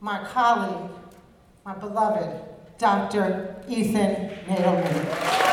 my colleague, my beloved Dr. Ethan Nadelman.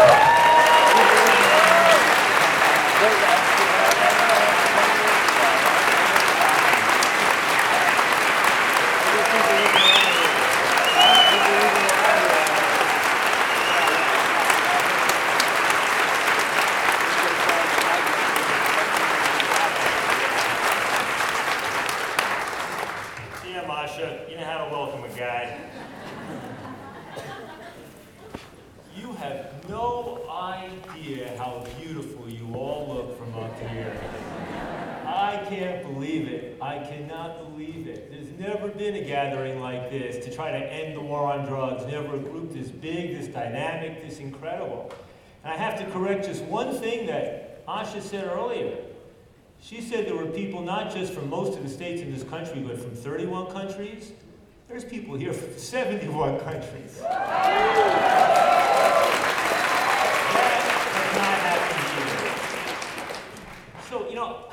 You know how to welcome a guy. You have no idea how beautiful you all look from up here. I can't believe it. I cannot believe it. There's never been a gathering like this to try to end the war on drugs. Never a group this big, this dynamic, this incredible. And I have to correct just one thing that Asha said earlier. She said there were people not just from most of the states in this country, but from 31 countries. There's people here from 71 countries. That has not happened here. So, you know,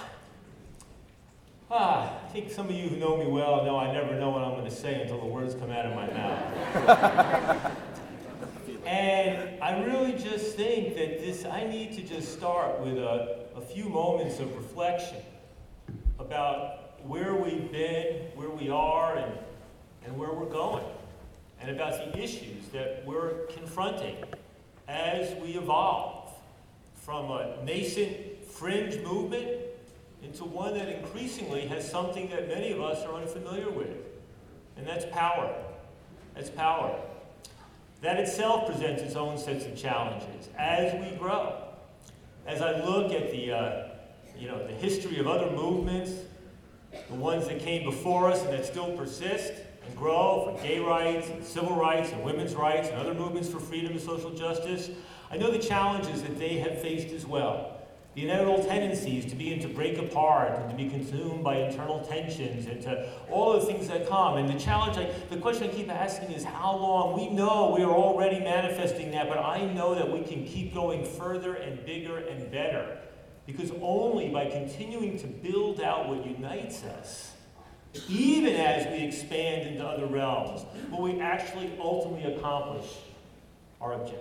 I think some of you who know me well know I never know what I'm going to say until the words come out of my mouth. And I really just think that I need to just start with a few moments of reflection about where we've been, where we are, and where we're going, and about the issues that we're confronting as we evolve from a nascent fringe movement into one that increasingly has something that many of us are unfamiliar with, and that's power. That's power. That itself presents its own sets of challenges as we grow. As I look at the history of other movements, the ones that came before us and that still persist and grow for gay rights and civil rights and women's rights and other movements for freedom and social justice, I know the challenges that they have faced as well. The inevitable tendencies to begin to break apart and to be consumed by internal tensions and to all of the things that come. And the question I keep asking is how long? We know we are already manifesting that, but I know that we can keep going further and bigger and better. Because only by continuing to build out what unites us, even as we expand into other realms, will we actually ultimately accomplish our objectives.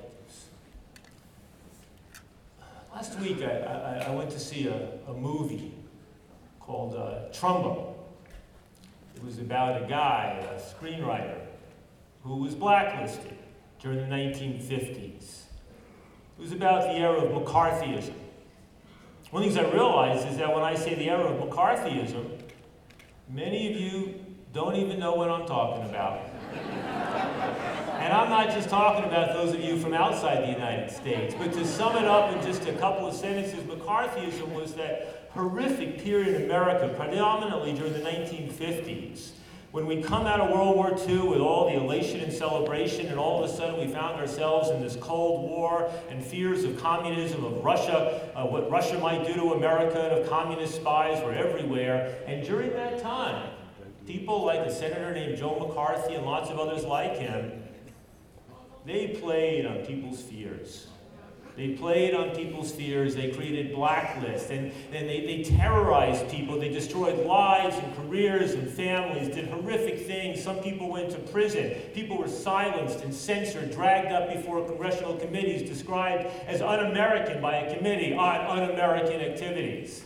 Last week, I went to see a movie called Trumbo. It was about a guy, a screenwriter, who was blacklisted during the 1950s. It was about the era of McCarthyism. One of the things I realized is that when I say the era of McCarthyism, many of you don't even know what I'm talking about. And I'm not just talking about those of you from outside the United States, but to sum it up in just a couple of sentences, McCarthyism was that horrific period in America, predominantly during the 1950s, when we come out of World War II with all the elation and celebration, and all of a sudden we found ourselves in this Cold War and fears of communism, of Russia, what Russia might do to America, and of communist spies were everywhere. And during that time, people like a senator named Joe McCarthy and lots of others like him, they played on people's fears. They played on people's fears. They created blacklists, and they terrorized people. They destroyed lives and careers and families, did horrific things. Some people went to prison. People were silenced and censored, dragged up before congressional committees, described as un-American by a committee on un-American activities.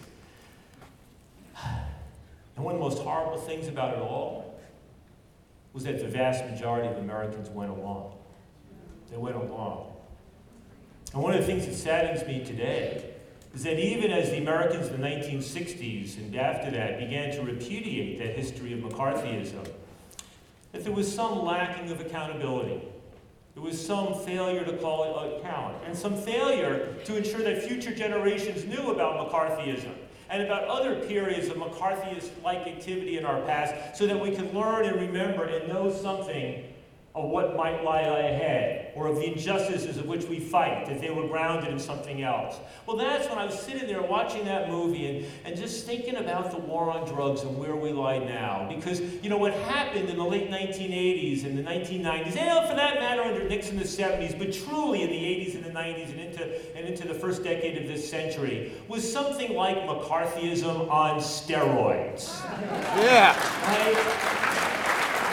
And one of the most horrible things about it all was that the vast majority of Americans went along. They went along. And one of the things that saddens me today is that even as the Americans in the 1960s and after that began to repudiate that history of McCarthyism, that there was some lacking of accountability. There was some failure to call it account, and some failure to ensure that future generations knew about McCarthyism and about other periods of McCarthyist-like activity in our past, so that we could learn and remember and know something of what might lie ahead, or of the injustices of which we fight, that they were grounded in something else. Well, that's when I was sitting there watching that movie and just thinking about the war on drugs and where we lie now. Because, you know, what happened in the late 1980s and the 1990s, and for that matter under Nixon in the 70s, but truly in the 80s and the 90s and into the first decade of this century, was something like McCarthyism on steroids. Yeah. Right?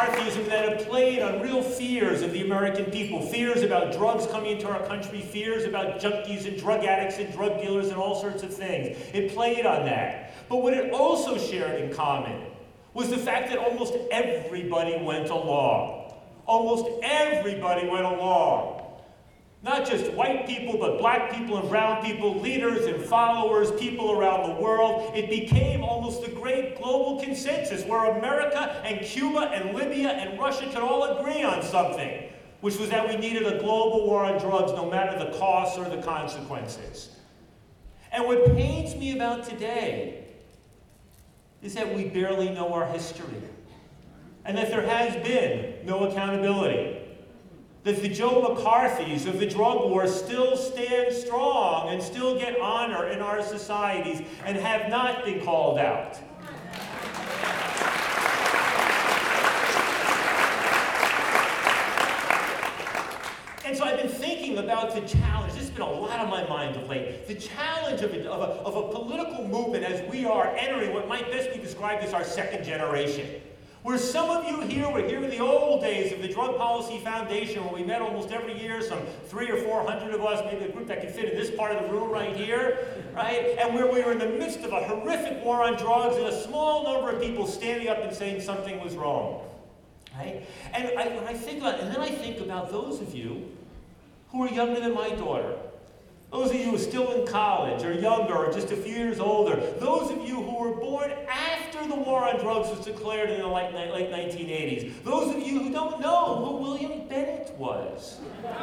McCarthyism that have played on real fears of the American people, fears about drugs coming into our country, fears about junkies and drug addicts and drug dealers and all sorts of things. It played on that. But what it also shared in common was the fact that almost everybody went along. Almost everybody went along. Not just white people, but black people and brown people, leaders and followers, people around the world. It became almost the great global consensus where America and Cuba and Libya and Russia could all agree on something, which was that we needed a global war on drugs no matter the costs or the consequences. And what pains me about today is that we barely know our history, and that there has been no accountability. That the Joe McCarthys of the drug war still stand strong and still get honor in our societies and have not been called out. And so I've been thinking about the challenge. This has been a lot on my mind of late. The challenge of a political movement as we are entering what might best be described as our second generation. Where some of you here were here in the old days of the Drug Policy Foundation, where we met almost every year, some 300 or 400 of us, maybe a group that could fit in this part of the room right here, right? And where we were in the midst of a horrific war on drugs and a small number of people standing up and saying something was wrong, right? And when I think about it, and then I think about those of you who are younger than my daughter, those of you who are still in college or younger or just a few years older, those of you who were born after the war on drugs was declared in the late 1980s, those of you who don't know who William Bennett was.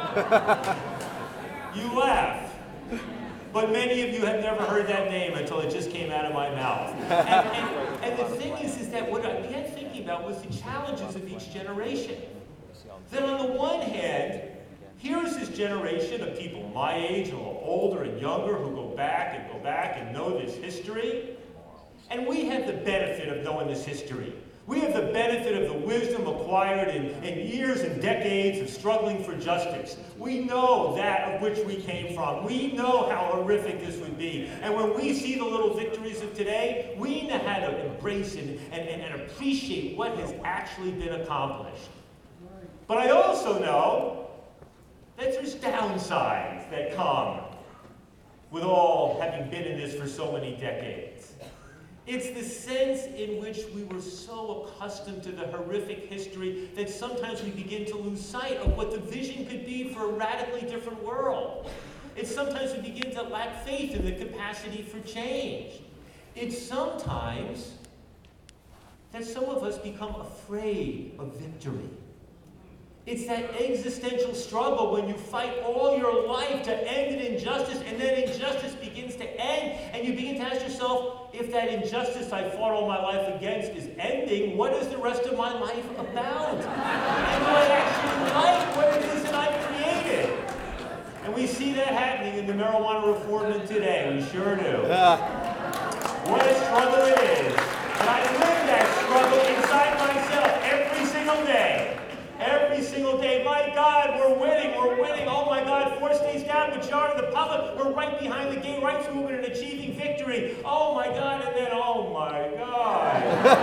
You laugh. But many of you have never heard that name until it just came out of my mouth. And the thing is that what I began thinking about was the challenges of each generation. That on the one hand, here's this generation of people my age, a little older and younger, who go back and know this history. And we have the benefit of knowing this history. We have the benefit of the wisdom acquired in years and decades of struggling for justice. We know that of which we came from. We know how horrific this would be. And when we see the little victories of today, we know how to embrace and appreciate what has actually been accomplished. But I also know that there's downsides that come with all having been in this for so many decades. It's the sense in which we were so accustomed to the horrific history that sometimes we begin to lose sight of what the vision could be for a radically different world. It's sometimes we begin to lack faith in the capacity for change. It's sometimes that some of us become afraid of victory. It's that existential struggle when you fight all your life to end an injustice, and then injustice begins to end, and you begin to ask yourself, if that injustice I fought all my life against is ending, what is the rest of my life about? And do I actually like what it is that I've created? And we see that happening in the marijuana reform today. We sure do. What a struggle it is. And I live that struggle inside myself every single day. Every single day. My God, we're winning. Oh my God, 4 states down, majority of the public. We're right behind the gay rights movement and achieving victory. Oh my God, and then, oh my God.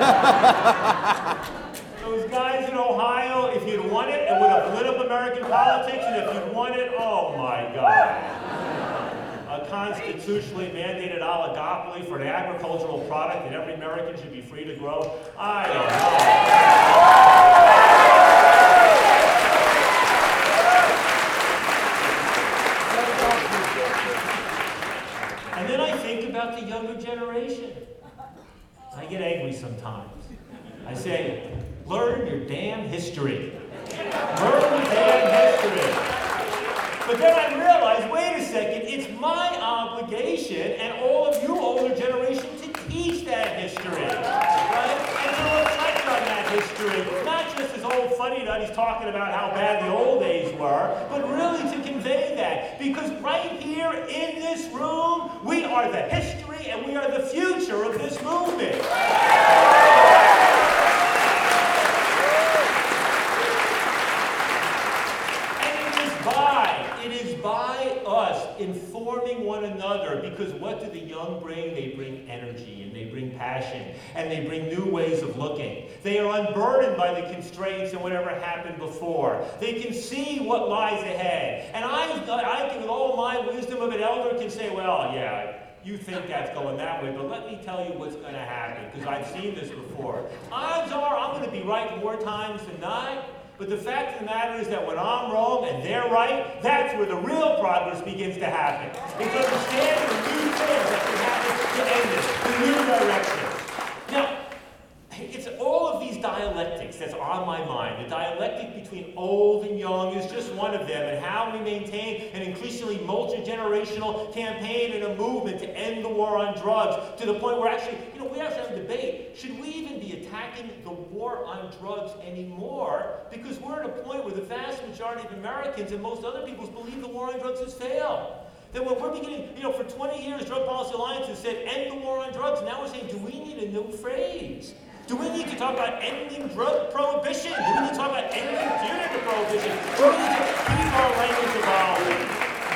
Those guys in Ohio, if you'd won it, it would have lit up American politics, and if you'd won it, oh my God. A constitutionally mandated oligopoly for an agricultural product that every American should be free to grow. I don't know. And then I think about the younger generation. I get angry sometimes. I say, learn your damn history. Learn your damn history. But then I realize, wait a second, it's my obligation and all of you older generation to teach that history. Right? And to reflect on that history. Not just as old funny nut, he's talking about how bad the old days were, but really to convey that. Because right here in this room, we are the history and we are the future of this movement. By us informing one another, because what do the young bring? They bring energy and they bring passion. passion, and they bring new ways of looking. They are unburdened by the constraints and whatever happened before. They can see what lies ahead. And I can, with all my wisdom of an elder, can say, well, yeah, you think that's going that way, but let me tell you what's going to happen, because I've seen this before. Odds are I'm going to be right more times than not, but the fact of the matter is that when I'm wrong and they're right, that's where the real progress begins to happen. It's understanding the new things that can happen to end it, the new direction. Now, it's all of these dialectics that's on my mind. The dialectic between old and young is just one of them, and how we maintain an increasingly multi-generational campaign and a movement to end the war on drugs, to the point where actually, we have to have a debate. Should we even be attacking the war on drugs anymore? Because we're at a point where the vast majority of Americans and most other people believe the war on drugs has failed. That when we're beginning, for 20 years, Drug Policy Alliance has said, end the war on drugs. Now we're saying, do we need a new phrase? Do we need to talk about ending drug prohibition? Do we need to talk about ending punitive prohibition? Do we need to keep our language evolving?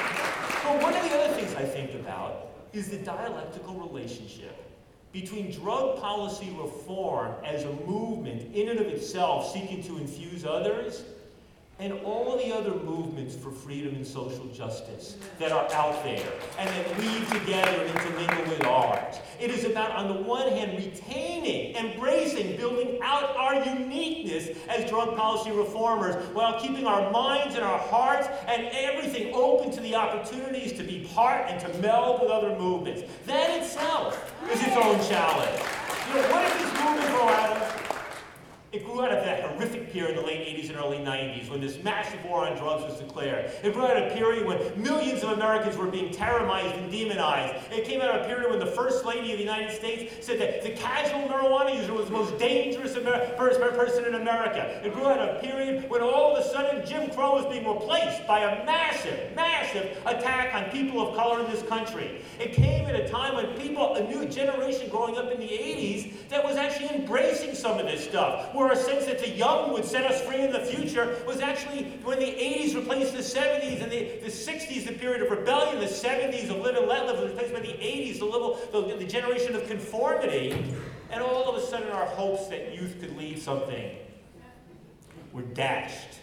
But one of the other things I think about is the dialectical relationship between drug policy reform as a movement in and of itself seeking to infuse others, and all the other movements for freedom and social justice that are out there and that weave together and intermingle with ours. It is about, on the one hand, retaining, embracing, building out our uniqueness as drug policy reformers, while keeping our minds and our hearts and everything open to the opportunities to be part and to meld with other movements. That itself is its own challenge. What did this movement grow out of? It grew out of that horrific period in the late 80s and early 90s when this massive war on drugs was declared. It grew out of a period when millions of Americans were being terrorized and demonized. It came out of a period when the First Lady of the United States said that the casual marijuana user was the most dangerous person in America. It grew out of a period when all of a sudden Jim Crow was being replaced by a massive, massive attack on people of color in this country. It came at a time when a new generation growing up in the 80s, that was actually embracing some of this stuff, where a sense that the young would set us free in the future was actually when the 80s replaced the 70s, and the 60s, the period of rebellion, the 70s of live and let live was replaced by the 80s, the generation of conformity, and all of a sudden our hopes that youth could lead something were dashed.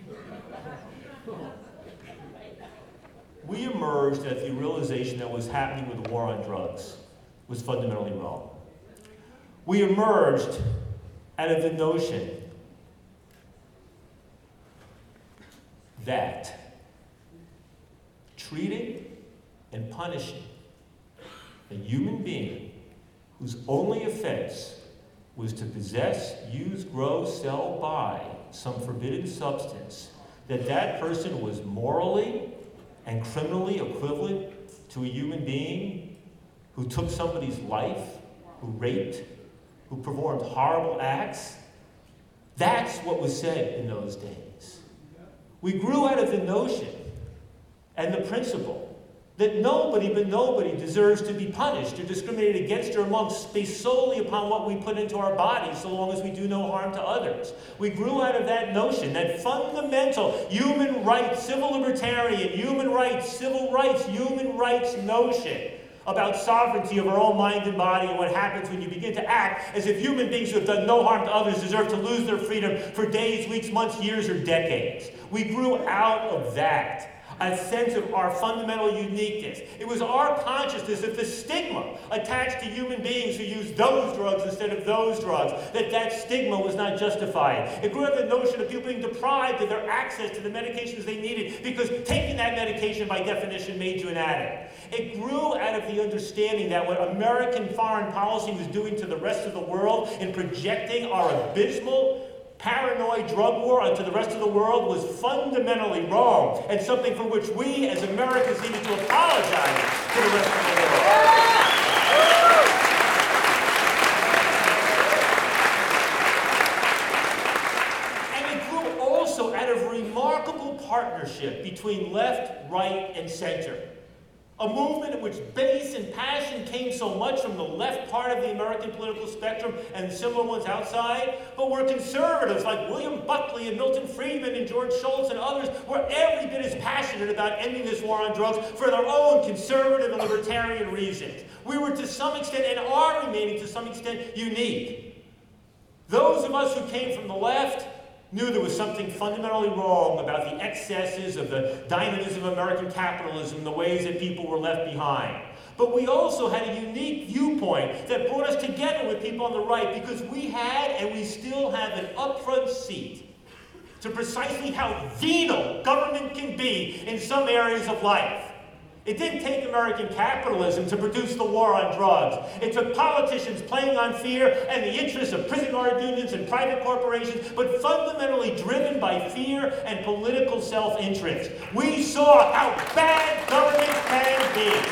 We emerged at the realization that what was happening with the war on drugs was fundamentally wrong. We emerged out of the notion that treating and punishing a human being whose only offense was to possess, use, grow, sell, buy some forbidden substance, that person was morally and criminally equivalent to a human being who took somebody's life, who raped, who performed horrible acts. That's what was said in those days. We grew out of the notion and the principle that nobody but nobody deserves to be punished or discriminated against or amongst based solely upon what we put into our bodies, so long as we do no harm to others. We grew out of that notion, that fundamental human rights, civil libertarian, human rights, civil rights, human rights notion about sovereignty of our own mind and body, and what happens when you begin to act as if human beings who have done no harm to others deserve to lose their freedom for days, weeks, months, years, or decades. We grew out of that, a sense of our fundamental uniqueness. It was our consciousness that the stigma attached to human beings who use those drugs instead of those drugs, that stigma was not justified. It grew out of the notion of people being deprived of their access to the medications they needed because taking that medication by definition made you an addict. It grew out of the understanding that what American foreign policy was doing to the rest of the world in projecting our abysmal, paranoid drug war onto the rest of the world was fundamentally wrong, and something for which we as Americans needed to apologize to the rest of the world. And it grew also out of remarkable partnership between left, right, and center. A movement in which base and passion came so much from the left part of the American political spectrum and similar ones outside, but where conservatives like William Buckley and Milton Friedman and George Shultz and others were every bit as passionate about ending this war on drugs for their own conservative and libertarian reasons. We were to some extent, and are remaining to some extent, unique. Those of us who came from the left knew there was something fundamentally wrong about the excesses of the dynamism of American capitalism, the ways that people were left behind. But we also had a unique viewpoint that brought us together with people on the right, because we had, and we still have, an upfront seat to precisely how venal government can be in some areas of life. It didn't take American capitalism to produce the war on drugs. It took politicians playing on fear and the interests of prison guard unions and private corporations, but fundamentally driven by fear and political self-interest. We saw how bad government can be.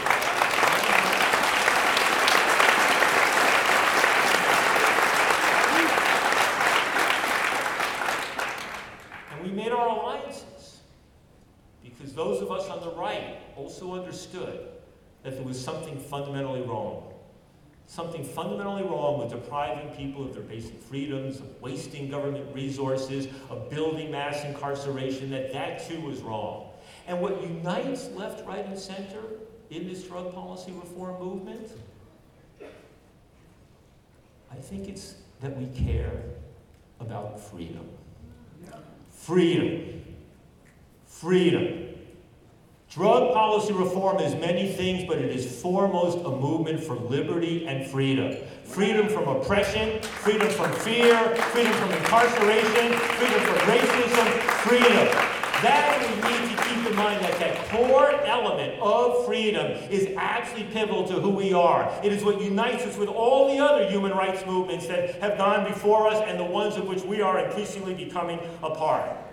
And we made our alliances, because those of us on the right also understood that there was something fundamentally wrong. Something fundamentally wrong with depriving people of their basic freedoms, of wasting government resources, of building mass incarceration, that too was wrong. And what unites left, right, and center in this drug policy reform movement, I think it's that we care about freedom. Freedom. Freedom. Drug policy reform is many things, but it is foremost a movement for liberty and freedom. Freedom from oppression, freedom from fear, freedom from incarceration, freedom from racism, freedom. That we need to keep in mind, that core element of freedom is actually pivotal to who we are. It is what unites us with all the other human rights movements that have gone before us and the ones of which we are increasingly becoming a part.